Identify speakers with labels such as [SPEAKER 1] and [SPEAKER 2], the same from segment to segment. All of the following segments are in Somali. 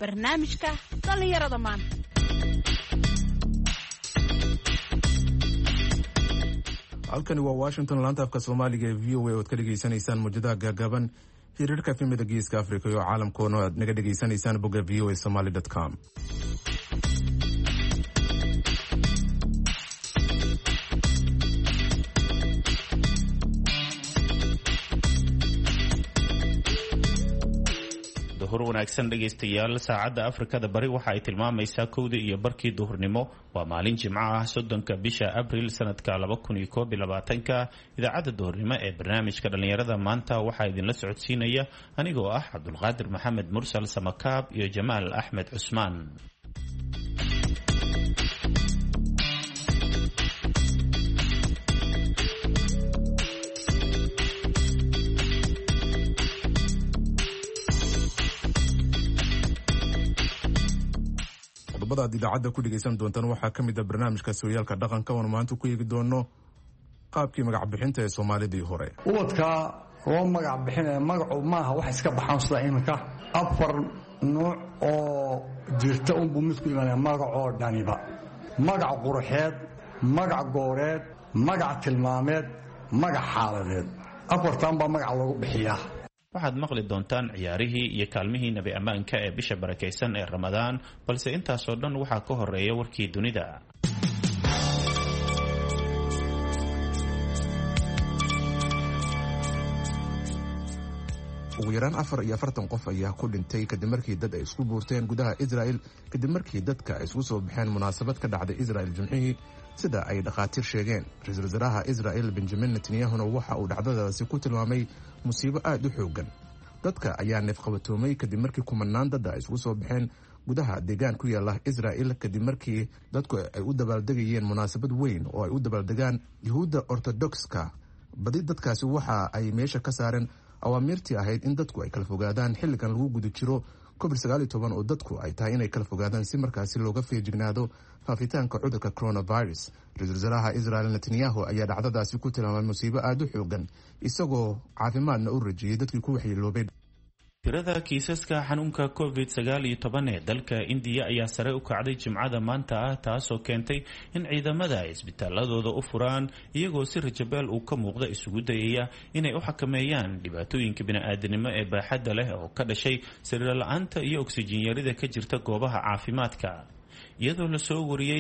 [SPEAKER 1] barnaamijka dhallinyarada maanta.
[SPEAKER 2] halkani waa Washington, laanta afka Soomaaliga ee VOA oo aad ka dhageysanaysaan muujadaha gaagaaban hirarka efemida Geeska Afrika iyo caalamkoona aad naga dhageysanaysaan bogga voasomali.com.
[SPEAKER 3] duhur wanaagsan dhegaystayaal, saacadda Afrikada Bari waxa ay tilmaamaysaa 1:00 iyo barkii duhurnimo. waa maalin Jimco ah 3 bisha Abriil sanadka 2021. idaacadda duhurnimo ee barnaamijka dhalinyarada maanta waxaa idinla socodsiinaya anigoo ah Cabdulqaadir Maxamed Mursal Samakaab iyo Jamaal Axmed Cusmaan.
[SPEAKER 2] qodobada aad idaacadda ku dhegaysan doontaan waxaa ka mid ah barnaamijka sooyaalka dhaqanka oon maanta ku eegi doono qaabkii magac bixinta ee Soomaalidii hore.
[SPEAKER 4] ubadka loo magac bixinaya magacu maaha wax iska baxaan sida iminka 4 nooc oo jirta unbuu mid ku imaanaya magacoo dhaniba: magac quruxeed, magac gooreed, magac tilmaameed, magac xaaladeed. 4tan baa magac lagu bixiyaa.
[SPEAKER 3] waxaad maqli doontaan ciyaarihii iyo kaalmihii nabi ammaanka ee bisha barakaysan ee Ramadaan, balse intaasoo dhan waxaa ka horeeya warkii dunida.
[SPEAKER 2] ugu yaraan 44 qof ayaa ku dhintay kadib markii dad ay isku buurteen gudaha Israel kadib markii dadka ay isku soo baxeen munaasabad ka dhacday Israel Jimcihii, sida ay dhaqaatiir sheegeen. Ra'iisul Wasaaraha Israel Benjamin Netanyahu waxa uu dhacdadaasi ku tilmaamay musiibo aad u xooggan. dadka ayaa neefqabatoomay kadib markii kumanaan dad ay isku soo baxeen gudaha deegaan ku yaala Israel kadib markii dadku ay u dabaaldegayeen munaasabad weyn oo ay u dabaaldegaan Yuhuudda Ortodokska. badi dadkaasi waxa ay meesha ka saareen awaamirtii ahayd in dadku ay kala fogaadaan xilligan lagu guda jiro COVID-19 oo dadku ay tahay inay kala fogaadaan si markaasi looga feejignaado faafitaanka cudurka coronavirus. Ra'iisul Wasaaraha Israel Netanyahu ayaa dhacdadaasi ku tilmaamay musiibo aad u xooggan, isagoo caafimaadna u rajiyay dadkii ku waxyeeloobay.
[SPEAKER 3] tirada kiisaska xanuunka COVID-19 ee dalka Indiya ayaa sare u kacday Jimcada maanta ah, taasoo keentay in ciidamada ay isbitaaladooda u furaan iyagoo si rajabeel uu ka muuqda isugu dayaya inay u xakameeyaan dhibaatooyinka bini'aadanimo ee baaxadda leh oo ka dhashay sariir la'aanta iyo oksijiin yarida ka jirta goobaha caafimaadka. iyadoo la soo wariyay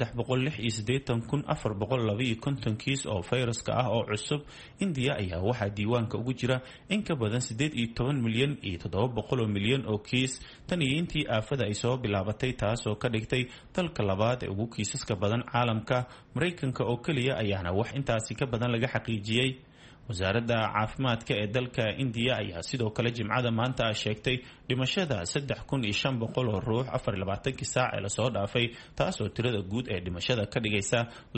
[SPEAKER 3] 386,452 kiis oo fayraska ah oo cusub, Indiya ayaa waxaa diiwaanka ugu jira in ka badan 18,700,000 oo kiis tan iyo intii aafada ay soo bilaabatay, taasoo ka dhigtay dalka labaad ee ugu kiisaska badan caalamka. Maraykanka oo keliya ayaana wax intaasi ka badan laga xaqiijiyey. wasaaradda caafimaadka ee dalka Indiya ayaa sidoo kale Jimcada maanta sheegtay dhimashada 3,500 oo ruux 24 saac ee lasoo dhaafay, taasoo tirada guud ee dhimashada ka dhigaysa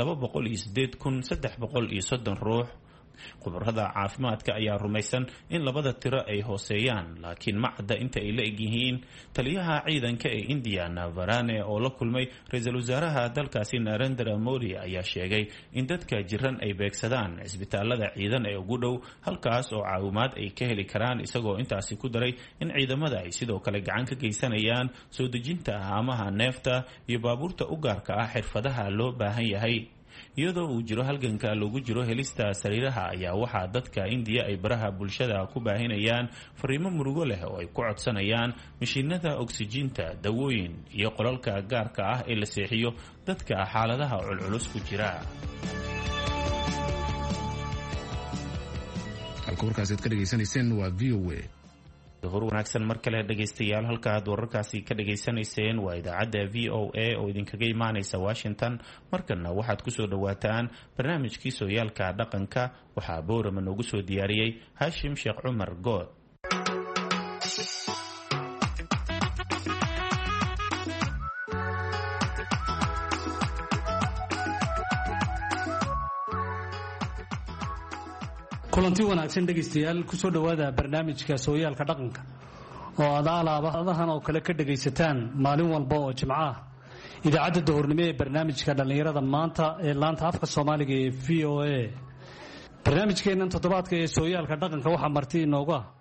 [SPEAKER 3] 208,330 ruux. khubarada caafimaadka ayaa rumaysan in labada tiro ay hooseeyaan, laakiin ma cadda inta ay la egyihiin. taliyaha ciidanka ee Indiya Navarane oo la kulmay ra'iisul wasaaraha dalkaasi Narendra Modi ayaa sheegay in dadka jiran ay beegsadaan cisbitaalada ciidan ee ugu dhow, halkaas oo caawimaad ay ka heli karaan, isagoo intaasi ku daray in ciidamada ay sidoo kale gacan ka geysanayaan soo dejinta haamaha neefta iyo baabuurta u gaarka ah xirfadaha loo baahan yahay. iyadoo uu jiro halganka lagu jiro helista sariiraha ayaa waxaa dadka Indiya ay baraha bulshada ku baahinayaan fariimo murugo leh oo ay ku codsanayaan mashiinada oksijiinta, dawooyin iyo qolalka gaarka ah ee la seexiyo dadka xaaladaha culculus ku jira.
[SPEAKER 2] halka warkaasi aad ka dhageysanayseen waa VOA.
[SPEAKER 3] duhur wanaagsan mar kale dhegaystayaal, halka aad wararkaasi ka dhageysanayseen waa idaacadda VOA oo idinkaga imaanaysa Washington. markana waxaad ku soo dhawaataan barnaamijkii sooyaalka dhaqanka. waxaa boorama noogu soo diyaariyey Hashim Sheekh Cumar Good.
[SPEAKER 5] kulanti wanaagsan dhegaystayaal, ku soo dhawaada barnaamijka sooyaalka dhaqanka oo aad alaabadahan oo kale ka dhagaysataan maalin walba oo Jimco ah. idaacadda duhurnimo ee barnaamijka dhalinyarada maanta ee laanta afka Soomaaliga ee VOA. barnaamijkeennan toddobaadka ee sooyaalka dhaqanka waxaa marti inooga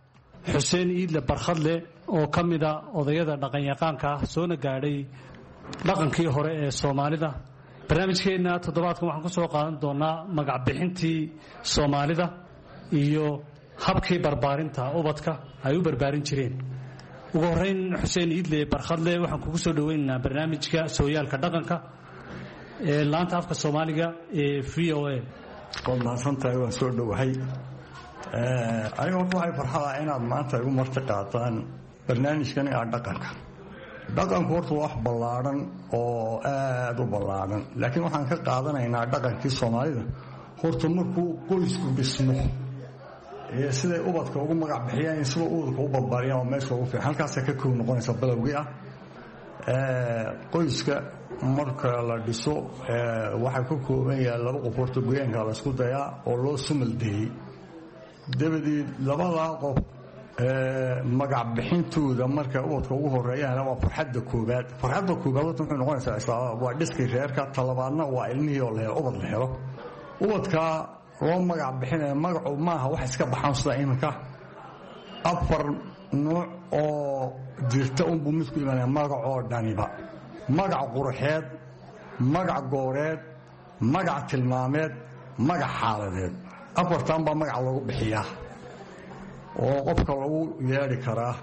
[SPEAKER 5] xuseen iidle barkhadle oo ka mida odayada dhaqanyaqaanka ah soona gaadhay dhaqankii hore ee soomaalida. barnaamijkeenna toddobaadkan waxaan ku soo qaadan doonaa magacbixintii soomaalida iyo habkii barbaarinta ubadka ay u barbaarin jireen. ugu horrayn xuseen iidle barkhadle waxaan kugu soo dhoweynaynaa barnaamijka sooyaalka dhaqanka ee laanta afka soomaaliga ee v o a.
[SPEAKER 4] waad mahadsantahay, waan soo dhowahay. aniga horta waxay farxada inaad maanta igu marti qaataan barnaamijkan ee dhaqanka. dhaqanku horta waa wax ballaadhan oo aad u ballaadhan, laakiin waxaan ka qaadanaynaa dhaqankii soomaalida horta markuu qoysku dhismo siday ubadka ugu magac bixiyaan, sida ubadka u barbaariyaan oo meesha ugu fiican halkaasay ka koob noqonaysa balowgii ah. qoyska marka la dhiso waxay ka kooban yahay laba qof horta goyaanka la isku dayaa oo loo sumaldeeyey. dabadeed labadaa qof magac bixintooda marka ubadka ugu horeeyaan waa farxadda koobaad. farxadda koobaad horta wuxuu noqonaysaa waa dhiskii reerka. talabaadna waa ilmihii oo la helo ubad la helo. ubadka loo magac bixinaya magacu maaha wax iska baxaan sida iminka 4 nooc oo jirta unbuu midku imaanaya magacoo dhaniba: magac quruxeed, magac gooreed, magac tilmaameed, magac xaaladeed. 4tan baa magac lagu bixiyaa oo qofka lagu yeedhi karaa.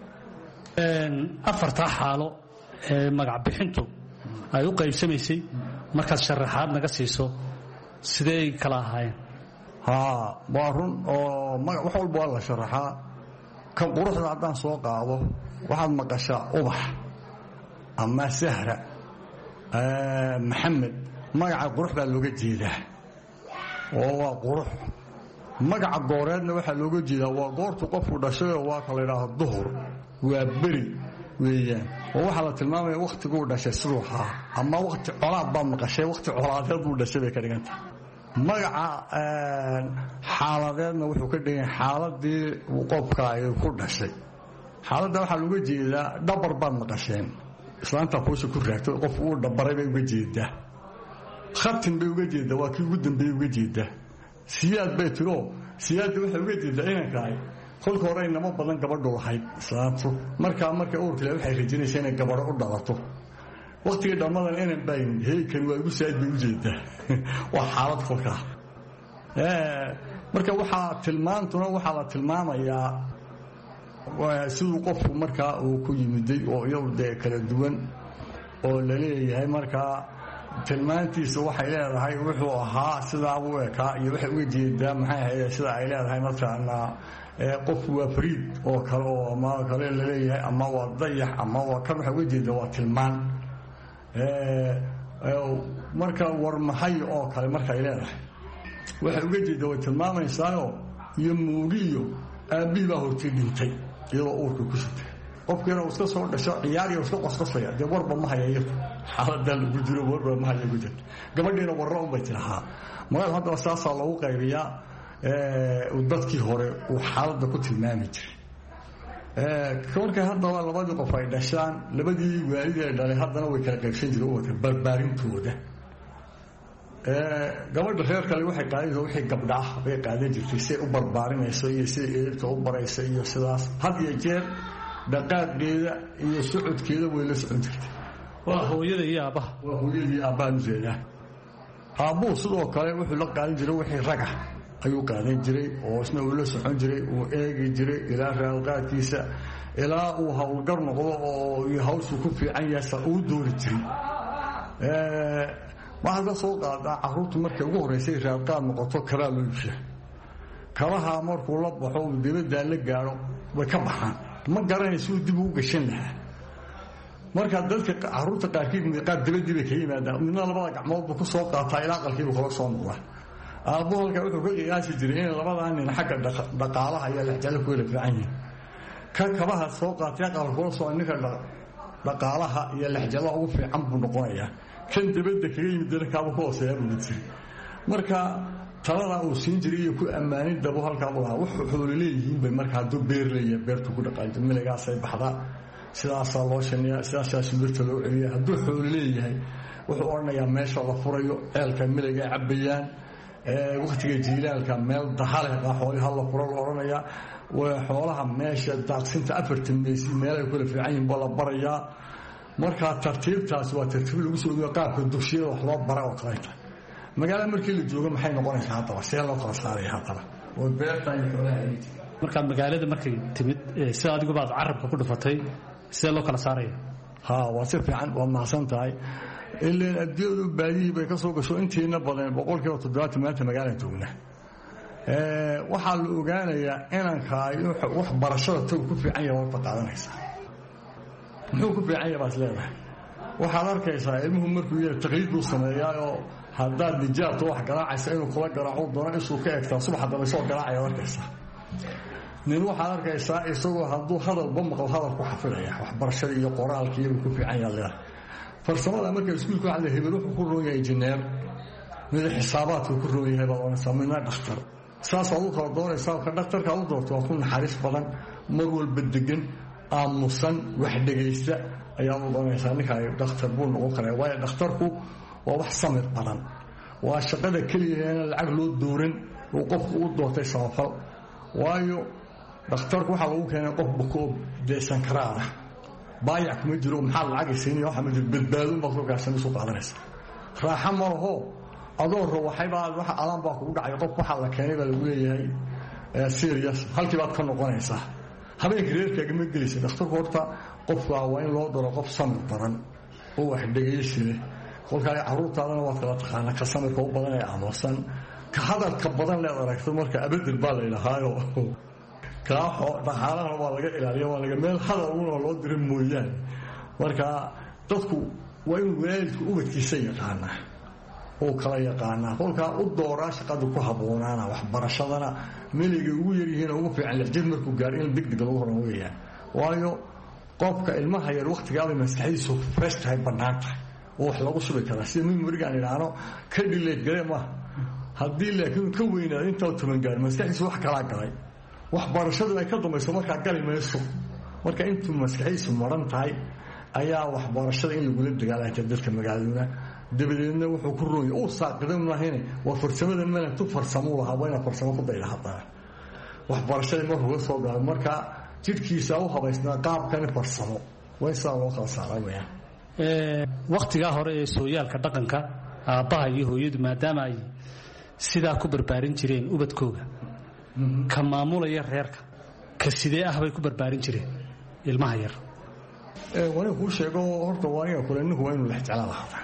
[SPEAKER 5] 4 xaalo ee magac bixintu ay u qaybsamaysay markaad sharaxaad naga siiso sidee kala ahaayeen?
[SPEAKER 4] waa run oo wax walba waa la sharaxaa. kan quruxda haddaan soo qaado waxaad maqashaa ubax ama sahra, maxamed. magaca qurux baa looga jeedaa oo waa qurux. magaca gooreedna waxaa looga jeedaa waa goortu qofku dhashayoo waa ka la yidhaahdo duhur, waa beri weeyaan. oo waxaa la tilmaamaya wakhtiguu dhashay siduu ahaa, ama wakhti colaad baad maqashay, wakhti colaadeed buu dhashay bay ka dhiganta. magaca xaaladeedna wuxuu ka dhigan xaaladii qofka ay ku dhashay. xaaladda waxaa looga jeedaa dhabar baad maqasheen, islaantaa kuusha ku raagto qof uu dhabaray bay uga jeedaa. khatin bay uga jeedaa, waa kii ugu dambeeyey uga jeedaa. siyaad bay tiro, siyaadda waxay uga jeedaa inankaay kolka hore inamo badan gabadhu lahayd islaantu. markaa markay uurkale waxay rajinaysaa inay gabadho u dhalato. waktigii dhammadan inan bayn heykan waa igu saad bay u jeedaa. waa xaalad kolkaa. marka waxaa tilmaantuna waxaa la tilmaamayaa siduu qofku markaa uu ku yimiday oo iyagu dee kala duwan oo la leeyahay. markaa tilmaantiisa waxay leedahay wuxuu ahaa sidaa u ekaa iyo waxay uga jeedaa maxay ahayd sida ay leedahay mataqaana qofku waa fariid oo kale oo ama kale la leeyahay, ama waa dayax, ama waa kan. waxay uga jeedaa waa tilmaan. marka warmahay oo kale markay leedahay waxay uga jeedaa way tilmaamaysaayoo iyo muugiyo aabbihii baa hortay dhintay iyadoo uurka ku sitay. qofkiina uu iska soo dhasho ciyaariya iska qosqosaya, dee warba ma hayayo xaaladaa lagu jiro, warba ma haya gujir. gabadhiina warra unbay tirahaa. magaal haddaba saasaa lagu qaybiyaa. dadkii hore uu xaaladda ku tilmaami jiray. markay haddaba labadii qof ay dhashaan, labadii waalid ay dhalay haddana way kala qaybsan jireen ubadka barbaarintooda. gabadha reer kale waxay qaadaysa wixii gabdha ah bay qaadan jirtay, siday u barbaarinayso iyo siday eedabta u baraysa iyo sidaas. had iyo jeer dhaqaaqeeda iyo socodkeeda way la socon jirtay.
[SPEAKER 5] waa hooyada iyo aabbaha.
[SPEAKER 4] waa hooyada iyo aabbaha ujeedaa. aabbuhu sidoo kale wuxuu la qaadan jiray wixii raga ayuu qaadan jiray oo isna uu la socon jiray, uu eegi jiray ilaa raalqaadkiisa, ilaa uu howlgar noqdo oo hawshuu ku fiican yahay uu doori jiray. waxaad ka soo qaadaa carruurtu markay ugu horraysay raalqaad noqoto kabaa loo iibshaa. kabaha markuu la baxo uu dibaddaa la gaadho way ka baxaan, ma garanaysa uu dib ugu gashan lahaa. markaa dadka carruurta qaarkiid qaar dibadii bay ka yimaadaan, midna labada gacmood buu ku soo qaataa ilaa aqalkiibu kala soo noqdaa. aabbuhu halkaa wuxuu ka qiyaasi jiray inay labadaa nin xagga dhaqaalaha iyo lexjalo ku wala fiican yihin. kan kabaha soo qaatay aqalka kula soo ninka dhaqaalaha iyo lexjalaha ugu fiican buu noqonayaa. kan dibadda kaga yimid darakaaba ku hooseeyaa buu jiray. marka taladaa uu siin jiray iyo ku ammaanin dabo halkaa u lahaa. wuxuu xoolo leeyihiin bay marka hadduu beer leeyahay beertu ku dhaqaanto, miligaasay baxdaa, sidaasaa loo shaniyaa, sidaasaa shimbirta loo celiya. hadduu xoolo leeyahay wuxuu odhanayaa meesha la furayo ceelka miliga cabbayaan. wakhtiga jiilaalka meel dahaleh xooliha la furo la odhanayaa. xoolaha meesha daaqsinta 40 meesi meel ay kula fiican yihiin baa la barayaa markaa tartiibtaas waa tartiib lagu soo dhigo qaabka dugsiyada wax loo bara oo kaleeta magaalada markii la joogo maxay noqonaysaa haddaba see loo kala saaraya haddaba oo beerta iyo xoolaha
[SPEAKER 5] marka magaalada markay timid sida adigu baad carabka ku dhufatay see loo kala saaraya
[SPEAKER 4] waa si fiican waa mahadsan tahay ileen adduunyadu baadiyihii bay ka soo gasho intiina badan 70% maanta magaalada joogna waxaa la ogaanayaa inanka wax barashada tagu ku fiican yahay warba qaadanaysaa muxuu ku fiican yahay baad leedahay waxaad arkaysaa ilmuhu markuu yahay taqliid buu sameeyaa oo haddaad nijaabta wax garaacaysa inuu kula garaaco doono isuu ka egtaa subax haddaba isoo garaacaya arkaysaa nin waxaad arkaysaa isagoo hadduu hadalba maqlo hadal ku xafidaya waxbarashada iyo qoraalka iyaguu ku fiican yahay leedahay farsamada marka iskuulka waxa la hebel wuxuu ku roon yahay injineer mid xisaabaadku ku roon yahay baa oonaysaa midna dhakhtar saas aad u kala doonaysaa ka dhakhtarka u doorto waa ku naxariis badan mar walba degan aamusan wax dhegaysta ayaad u doonaysaa ninka dhakhtar buu noqon karaa waayo dhakhtarku waa wax samir badan waa shaqada keliya in lacag loo dooran oo qofku u doortay samafal waayo dhakhtarku waxa lagu keenay qof bukoob deesan karaada baayac kuma jiro maxaa lacag siinaya waxa ma jiro badbaado ma soo gaarsan soo qaadanaysa raaxa ma laho adoo waxayba waxa alaan baa kugu dhacay qof waxa la keenay baa lagu leeyahay serious halkii baad ka noqonaysaa habeenkii reerkaaga ma gelaysa dhakhtarku horta qofka waa in loo daro qof samir badan oo wax dhegaysi leh kolkaa carruurtaadana waad kala taqaanaa ka samirka u badan ee aamusan ka hadalka badan leed aragto marka abadel baa la yidhahaayo kaaxo dhaqaalahana waa laga ilaaliya waa laga meel hadal una loo dira mooyaane marka dadku waa in waalidku ubadkiisa yaqaanaa oo kala yaqaanaa kolkaa u dooraa shaqada ku habboonaana waxbarashadana meligay ugu yaryihiin ugu fiican lixjir markuu gaaro in degdeg lagu horan weeyaan waayo qofka ilmaha yar wakhtigaabay maskaxdiisu fresh tahay bannaan tahay oo wax lagu shubi karaa sida memorigaan idhaahno ka dhileed gale maaha haddii laakiin ka weynaado intaa 10 gaar maskaxdiisu wax kalaa galay waxbarashadu ay ka dambayso markaa gali mayso marka intuu maskaxdiisu maran tahay ayaa waxbarashada in lagula dagaalanta dadka magaaladuna dabadeedna wuxuu ku rooyay uu saaqidan maahine waa farsamada meelan tu farsamo lahaa waa inaa farsamo ku dayla haddana waxbarashada markuu soo gaaro marka jidhkiisa u habaysnaa qaabkan farsamo waa saa loo kala saaray weeyaan
[SPEAKER 5] waqtiga hore ee sooyaalka dhaqanka aabbaha iyo hooyadu maadaama ay sidaa ku barbaarin jireen ubadkooga ka maamulaya reerka ka sidee ah bay ku barbaarin jireen ilmaha yar
[SPEAKER 4] wani kuu sheego horta waaniga kule ninku waa inuu lexjala lahaada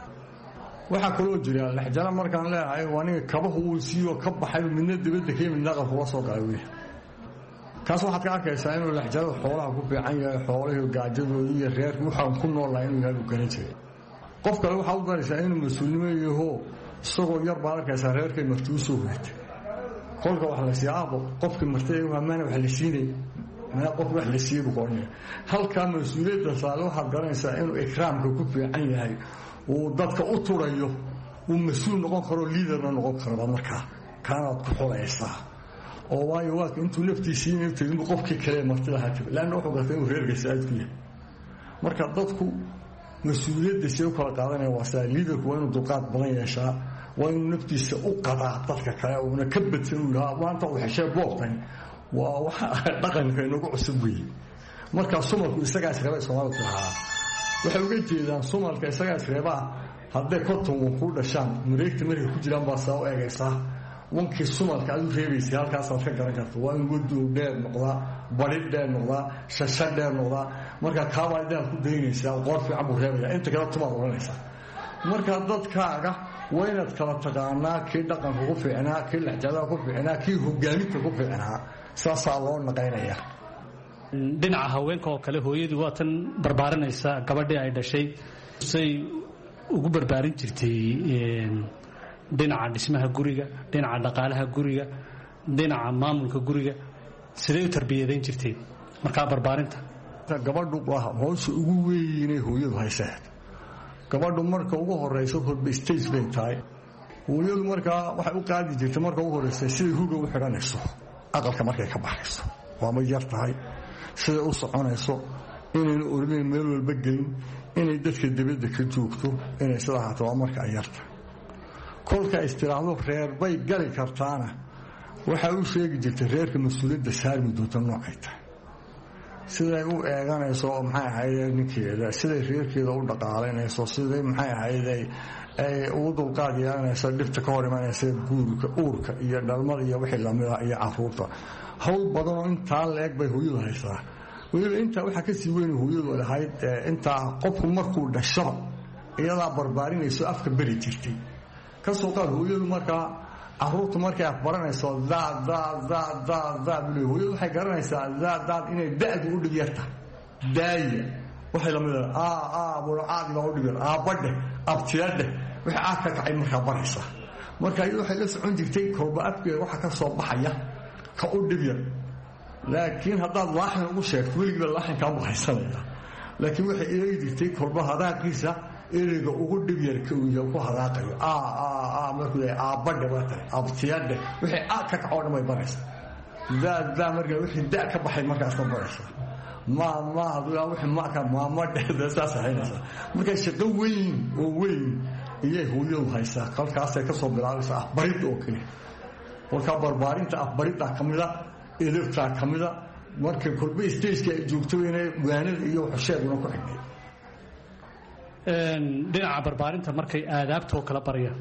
[SPEAKER 4] waxaa kaloo jira lexjala markaan leeyahay waaniga kabahu uu siiyo ka baxay midna dibadda ka yimid naqalku la soo galay wey kaas waxaad ka arkaysaa inuu lexjalada xoolaha ku fiican yahay xoolihii gaajadooda iyo reerka waxaan ku noolaa inuu yahay uu garan jiray qof kale waxaa u daraysaa inuu mas-uulnimo yaho isagoo yar baad arkaysaa reerkay marti u soo hoytay kolka wax la siiya aabo qofkii martay maana wax la siinay mana qof wax la siiyo ku ornay halka mas'uuliyadda saalo waxaad garanaysaa inuu ikraamka ku fiican yahay uu dadka u turayo uu mas'uul noqon karo leaderna noqon karo markaa kaanaad ku xolaysaa oo waayo waa intuu naftiisa inuu tago qofkii kale martida ha tago laana wuxuu gartay inuu reerka saadku yahay marka dadku mas'uuliyadda si kala qaadanaya waa saa leaderku waa inuu dulqaad badan yeeshaa waa inuu naftiisa u qadaa dadka kale oo ka badsan uu yahay maanta uu xishee boobtan waa waxa dhaqanka inagu cusub weeye marka sumalku isaga isreebay Soomaalidu ahaa waxa uga jeedaan sumalka isaga isreebaa hadday konton ku dhashaan mareegta markay ku jiraan baa soo eegaysaa wankii sumalka aad u reebaysa halkaas aad ka garan karto waa in wadu dheer noqdaa bari dheer noqdaa shasha dheer noqdaa marka kaabaydaan ku daynaysaa qoor fiican buu reebaya inta kala tumaad oranaysaa marka dadkaaga waa inaad kala taqaanaa kii dhaqanka ku fiicnaa kii lexjada ku fiicnaa kii hogaaminta ku fiicnaa saasaa loo naqaynayaa
[SPEAKER 5] dhinaca haweenka oo kale hooyadu waa tan barbaarinaysa gabadhii ay dhashay say ugu barbaarin jirtay dhinaca dhismaha guriga dhinaca dhaqaalaha guriga dhinaca maamulka guriga siday u tarbiyadayn jirtay markaa barbaarinta
[SPEAKER 4] gabadhu waa hawsha ugu weynay hooyadu haysaa gabadhu marka ugu horeyso horba stage bay tahay hooyadu markaa waxay u qaadi jirtay marka ugu horeysa siday huga u xiranayso aqalka markay ka baxayso waa ma yar tahay siday u soconayso inayna ordayn meel walba gelin inay dadka dibadda ka joogto inay sidaa haato waa marka ay yarta kolka istiraahdo reer bay gali kartaana waxay u sheegi jirtay reerka mas-uuliyadda saarmi doonta noocay tahay, siday u eeganayso maxay ahayd ninkeeda, siday reerkeeda u dhaqaalaynayso, siday maxay ahayd ay ugu dulqaad yeelanayso dhibta ka hor imanaysa guurka, uurka iyo dhalmada iyo wixii lamida iyo caruurta. hawl badanoo intaa la-eg bay hooyadu haysaa. weliba intaa waxaa kasii weyn hooyadu lahayd intaa qofku markuu dhasho iyadaa barbaarinayso afka beri jirtay. kasoo qaad hooyadu markaa caruurtu markay afbaranayso hooyadu waxay garanaysaa daad inay da'du u dhib yarta, daaya waxay lamida bulocaadiba u dhib yar, aabadheh abtiyadheh wixii aad ka kacay markaa baraysaa. marka iyadu waxay la socon jirtay kolba afkeeda waxa ka soo baxaya ka u dhib yar. laakiin haddaad laaxin ugu sheegto weligiiba laaxin kaa bahaysanaya. laakiin waxay eegi jirtay kolba hadaaqiisa ereyga ugu dhib yar ku hadaaqayo markuu yahay aabadhe waa tahay abtiyadhe wixii aad ka kacoo dhan bay baraysaa. daa markaa wixii da ka baxay markaas ka baraysaa. maamadhe saas haynaysaa. markaa shaqo weyn oo weyn iyay hooyadu haysaa. halkaasay ka soo bilaabaysaa afbarid oo kale. markaa barbaarinta afbariddaa ka mida, edabtaa ka mida. marka kolba stageka ay joogto inay waanada iyo xusheeguna ku xigtay.
[SPEAKER 5] dhinaca barbaarinta markay aadaabtoo kala baryaan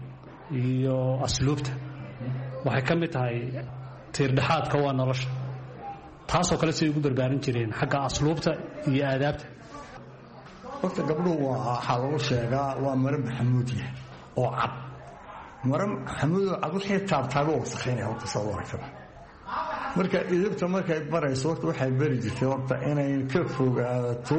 [SPEAKER 5] iyo asluubta waxay ka mid tahay tiirdhexaadka waa nolosha. taasoo kale siday ugu barbaarin jireen xagga asluubta iyo aadaabta.
[SPEAKER 4] horta gabdhuhu waxaa lagu sheegaa waa mare maxamuudiya oo cad. mare maxamuud oo cad wixii taabtaago wasakhaynaya horta soo waragtaba. marka idabta markay barayso horta waxay bari jirtay horta inay ka fogaato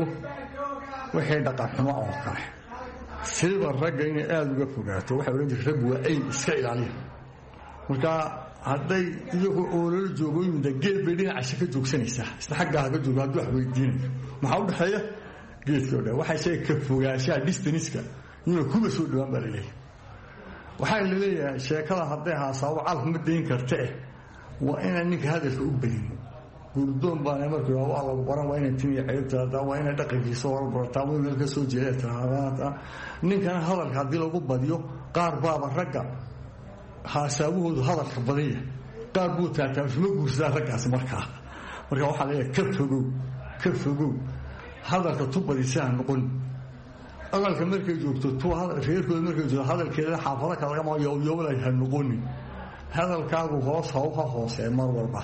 [SPEAKER 4] wixii dhaqan xumo oo kale. siba ragga inay aada uga fogaato waxay odhan jirtay raggu waa ayn iska ilaaliya. marka hadday iyagu oolala joogo yimida geed bay dhinacasha ka joogsanaysaa, isla xaggaa ka joogo hadduu wax weydiinayo maxaa u dhexeeya geedkii o dhan. waxay sheega ka fogaanshaha distaniska inuu kuba soo dhawaan baa laleeyahay. waxaa laleeyahay sheekada hadday haasaabo calaf ma dayn karta waa inaan ninka hadalka u badin. gurdoon baana markuu waa lagu baran, waa inay timiya ceebtaada, waa inay dhaqankiisa hor barataa, waa meel ka soo jeedaa. ninkana hadalka haddii lagu badiyo qaar baaba ragga haasaabahoodu hadalka badanya, qaar buu taataabsuma guursadaa raggaasi markaa. marka waxaa leeyahay ka fogow hadalka tu badisaa noqon. aqalka markay joogto reerkooda markay joogto hadalkeeda xaafado kalagama yoobay ha noqonin. hadalkaagu hoos ha hoosee mar walba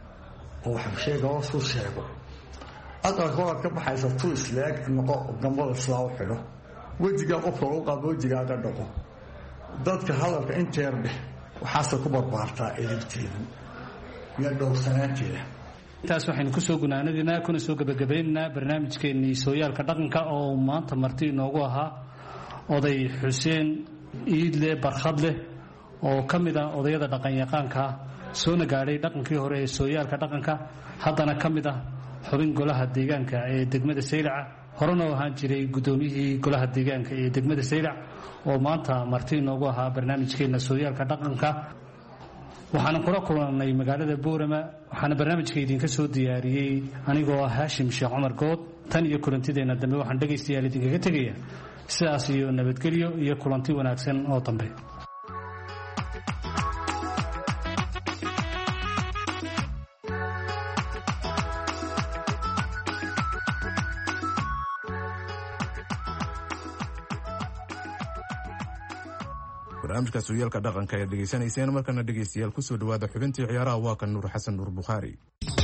[SPEAKER 4] oo wax sheega hoos u sheego. aqalka horaad ka baxaysa tu isleeg noqo, gambada sidaa u xidho, wejigaa qofka lagu qaado wejigaaga dhaqo. dadka hadalka inteer dheh waxaase ku barbaartaa edibteeda iyo dhowrsanaanteeda.
[SPEAKER 5] intaas waxaynu kusoo gunaanadinaa kuna soo gebagabaynaynaa barnaamijkeennii sooyaalka dhaqanka oo maanta marti inoogu ahaa oday xuseen iidle barkhadleh oo ka mid ah odayada dhaqanyaqaanka soona gaadhay dhaqankii hore ee sooyaalka dhaqanka, haddana ka mid ah xubin golaha deegaanka ee degmada saylaca, horena u ahaan jiray guddoomiyihii golaha deegaanka ee degmada saylac, oo maanta marti inoogu ahaa barnaamijkeenna sooyaalka dhaqanka. waxaana kula kulannay magaalada boorama. waxaana barnaamijka idinka soo diyaariyey anigoo ah haashim sheekh cumar good. tan iyo kulantideenna dambe waxaan dhegaystayaal idinkaga tegaya sidaas iyo nabadgelyo iyo kulanti wanaagsan oo dambe.
[SPEAKER 2] barnaamijka sooyaalka dhaqanka ayaad dhegaysanayseen. markana dhegaystayaal kusoo dhawaada xubintii ciyaaraha. waa kan nuur xasan nuur bukhaari.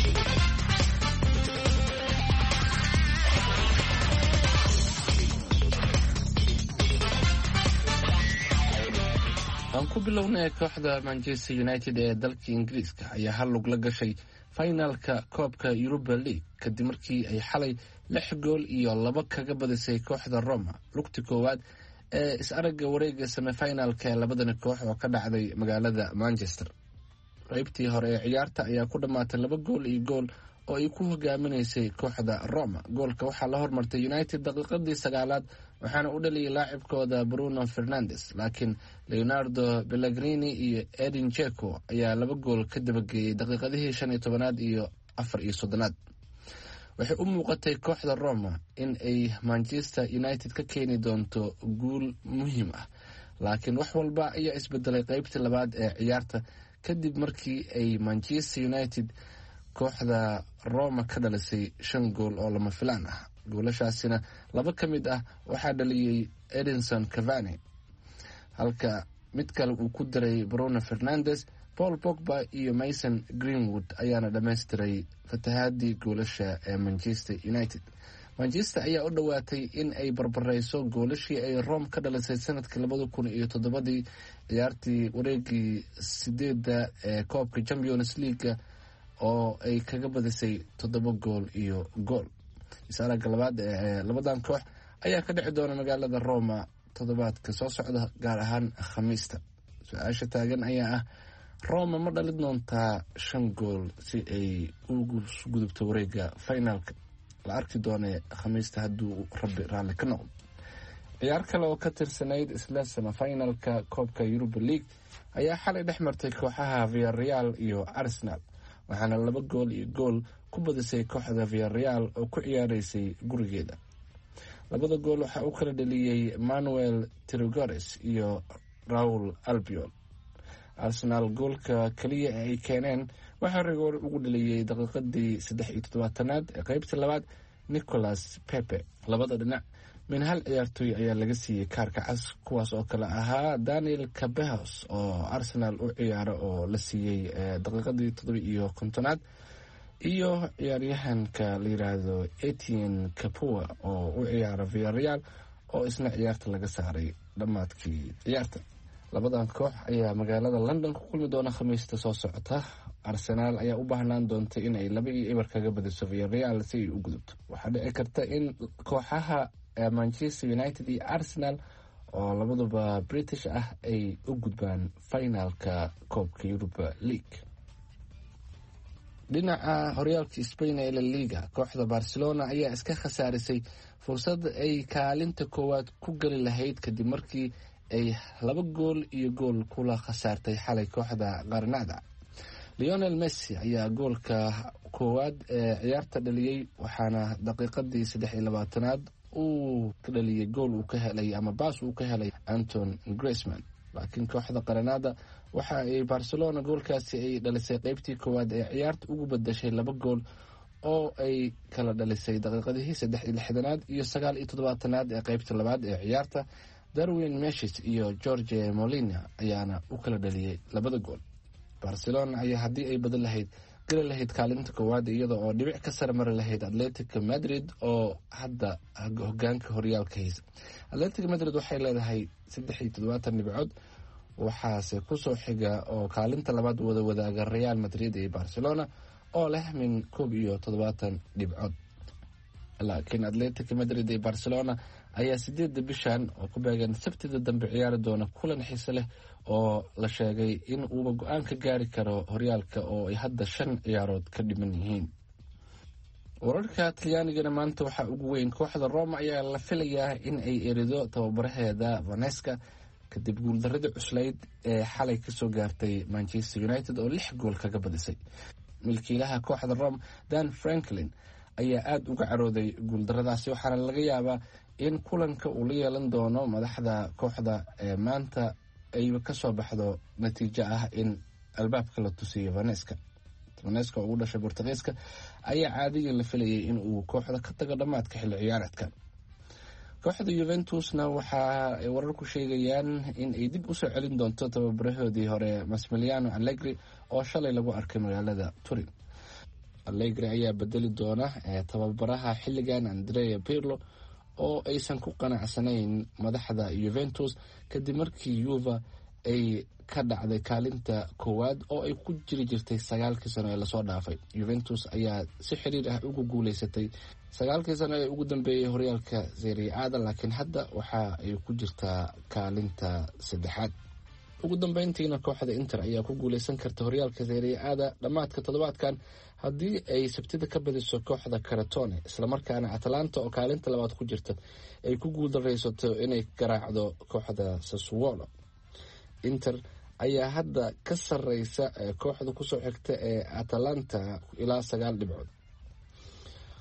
[SPEAKER 6] aan ku bilownay kooxda Manchester United ee dalka Ingiriiska ayaa hal lug la gashay finalka koobka Europa League kadib markii ay xalay 6 gool iyo 2 kaga badisay kooxda Roma lugti koowaad ee is-aragga wareegga semifinalka labadana koox oo ka dhacday magaalada Manchester. qaybtii hore ee ciyaarta ayaa ku dhamaatay 2 gool iyo gool oo ay ku hogaaminaysay kooxda Roma. goolka waxaa la hormartay United daqiiqadii 9aad waxaana u dhaliyay laacibkooda Bruno Fernandes, laakiin Leonardo Pellegrini iyo Edin Dzeko ayaa 2 gool ka dabageeyay daqiiqadihii 15aad iyo 34aad. waxay u muuqatay kooxda Roma in ay Manchester United ka keeni doonto guul muhiim ah, laakiin wax walba ayaa isbedelay qaybtii labaad ee ciyaarta kadib markii ay Manchester United kooxda Roma ka dhalisay 5 gool oo lama filaan ah. goolashaasina 2 ka mid ah waxaa dhaliyay Edinson Cavani, halka mid kale uu ku daray Bruno Fernandes. Paul Pogba iyo Mason Greenwood ayaana dhammaystiray fatahaadii goolasha ee Manchester United. Manchester ayaa u dhawaatay in ay barbareyso goolashii ay Rome ka dhalisay sanadkii 2007 ciyaartii wareegii 8 ee koobka Champions League oo ay kaga badisay 7 gool iyo gool. Isaraga labaad ee labadan koox ayaa ka dhici doona magaalada Roma toddobaadka soo socda, gaar ahaan Khamiista. Su'aasha taagan ayaa ah, Roma ma dhalin doontaa 5 gool si ay ugu gudubto wareega finalka? La arki doona Khamiista hadduu Rabbi raalli ka noqdo. ciyaar kale oo ka tirsanayd isla semifinalka koobka Europa League ayaa xalay dhex martay kooxaha Villarreal iyo Arsenal, waxaana 2 gool iyo gool ku badisay kooxda Villarreal oo ku ciyaareysay gurigeeda. 2 gool waxa uu kala dhaliyay Manuel Tirigores iyo Raul Albiol. Arsenal goolka kaliya ay keeneen waxaa rigoor ugu dhaliyay daqiiqadii 73aad ee qaybta labaad Nicolas Pepe. Labada dhinac min hal ciyaartoy ayaa laga siiyay kaarka cas, kuwaas oo kale ahaa Daniel Cabejos oo Arsenal u ciyaara oo la siiyay daqiiqadii 57aad iyo ciyaaryahanka la yiraahdo Etienne Capoue oo u ciyaara Villarreal oo isna ciyaarta laga saaray dhamaadkii ciyaarta. Labadan koox ayaa magaalada London ku kulmi doona Khamiista soo socota. Arsenal ayaa u baahnaan doonta in ay 2-0 kaga badiso Villarreal si ay u gudubto. Waxaa dhici karta in kooxaha Manchester United iyo Arsenal oo labaduba British ah ay u gudbaan finalka koobka Europa League. dhinaca horyaalka Spain ee La Liga, kooxda Barcelona ayaa iska khasaarisay fursad ay kaalinta koowaad ku gali lahayd kadib markii ay 2 gool iyo gool kula khasaartay xalay kooxda Granada. Lionel Messi ayaa goolka koowaad ee ciyaarta dhaliyay, waxaana daqiiqadii 23aad uu ka dhaliyay gool uu ka helay ama baas uu ka helay Antoine Griezmann. laakiin kooxda Granada waxa ay Barcelona goolkaasi ay dhalisay qaybtii koowaad ee ciyaarta ugu bedeshay 2 gool oo ay kala dhalisay daqiiqadii 63aad iyo 79aad ee qaybta labaad ee ciyaarta. Darwin Nunez iyo Jorge Molina ayaana u kala dhaliyay 2 gool. Barcelona ayaa haddii ay badan lahayd gali lahayd kaalinta koowaad iyada oo dhibic ka sare mari lahayd Atletico Madrid oo hadda hogaanka horyaalka haysa. Atletico Madrid waxay leedahay 73 dhibcood, waxaase ku soo xiga oo kaalinta labaad wada wadaaga Real Madrid iyo Barcelona oo leh min 70 dhibcood. laakiin Atletico Madrid iyo Barcelona ayaa 8 bishan oo ku beegan Sabtida dambe ciyaari doona kulan xiiso leh oo la sheegay in uu go'aan ka gaari karo horyaalka oo ay hadda 5 ciyaarood ka dhiman yihiin. wararka Talyaaniga maanta waxa ugu weyn kooxda Roma ayaa la filayaa in ay erido tababaraheeda Vanesca kadib guuldaradii cuslayd ee xalay ka soo gaartay Manchester United oo 6 gool kaga badisay. milkiilaha kooxda Roma Dan Franklin ayaa aad uga carooday guuldaradaasi, waxaana laga yaabaa in kulanka uu la yeelan doono madaxda kooxda ee maanta ay ka soo baxdo natiijo ah in albaabka la tusiyo Vanesca oo u dhashay Portugiiska ayaa caadiga la filayay in uu kooxda ka tago dhamaadka xilli ciyaareedkan. kooxda Juventusna waxa ay warar ku sheegayaan in ay dib u soo celin doonto tababarahoodii hore Massimiliano Allegri oo shalay lagu arkay magaalada Turin. Allegri ayaa bedeli doona tababaraha xilligan Andrea Pirlo oo aysan ku qanacsanayn madaxda Juventus kadib markii Juve ay ka dhacday kaalinta koowaad oo ay ku jiri jirtay 9 sano ee la soo dhaafay. Juventus ayaa si xiriir ah ugu guuleysatay 9 sano ee ugu dambeeyay horyaalka Serie A, laakiin hadda waxa ay ku jirtaa kaalinta 3aad. ugu dambeyntiina kooxda Inter ayaa ku guuleysan karta horyaalka Serie A dhamaadka toddobaadkan haddii ay Sabtida ka badiso kooxda Crotone, isla markaana Atalanta oo kaalinta 2aad ku jirta ay ku guuldareysato inay garaacdo kooxda Sassuolo. Inter ayaa hadda ka sareysa kooxda ku soo xigta ee Atalanta ilaa 9 dhibcood.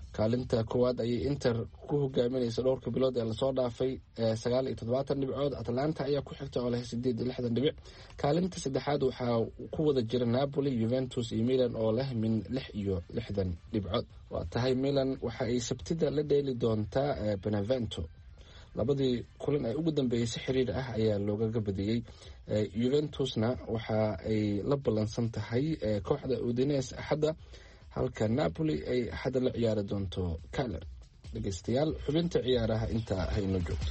[SPEAKER 6] kaalinta koowaad ayay Inter ku hogaaminaysa dhowrka bilood ee lasoo dhaafay 79 dhibcood. Atlanta ayaa ku xigta oo leh 60 dhibic. kaalinta saddexaad waxaa ku wada jira Napoli, Juventus iyo Milan oo leh min 60 dhibcood. waa tahay Milan waxa ay Sabtida la dheeli doontaa Benevento. labadii kulan ay ugu dambeysay xiriir ah ayaa loogaga badiyay. Juventusna waxa ay la ballansan tahay kooxda Udinese Axadda, halka Napoli ay Axadda la ciyaari doonto Cagliari. dhegeystayaal, xubinta ciyaaraha intaa hayno joogto.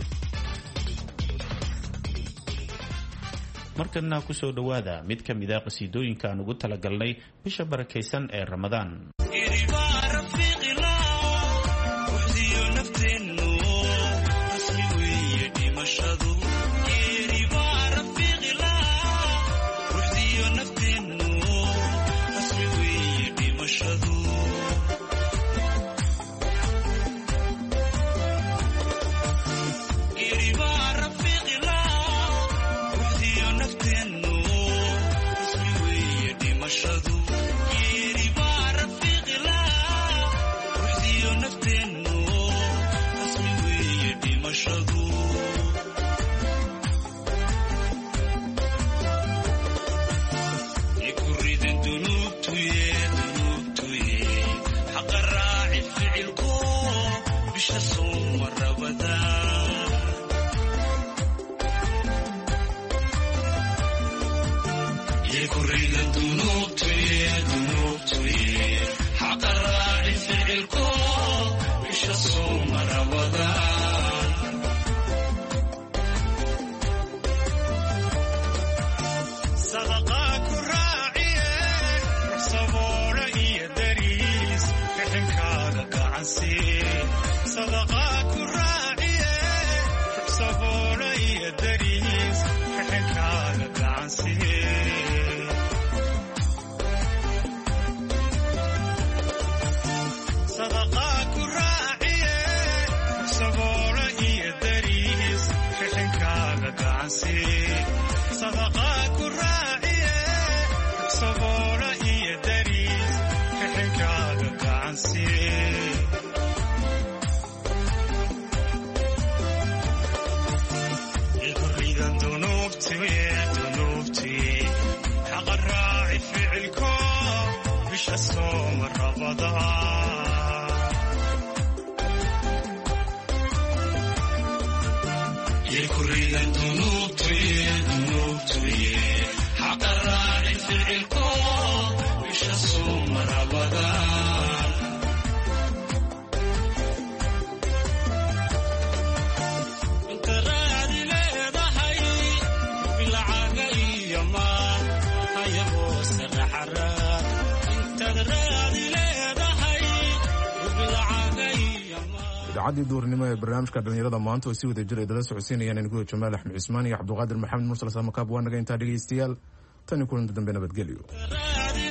[SPEAKER 3] markana ku soo dhawaada mid ka mid ah qasiidooyinka aan ugu talagalnay bisha barakaysan ee Ramadaan.
[SPEAKER 2] idaacadii duurnimo ee barnaamijka dhalinyarada maanta oo si wada jir ay dala socodsiinayaan anigu Jamaal Axmed Cismaan iyo Cabduqaadir Maxamed Mursal Samakaab. waa naga intaa dhegeystayaal, tan kulan dambe nabadgelyo.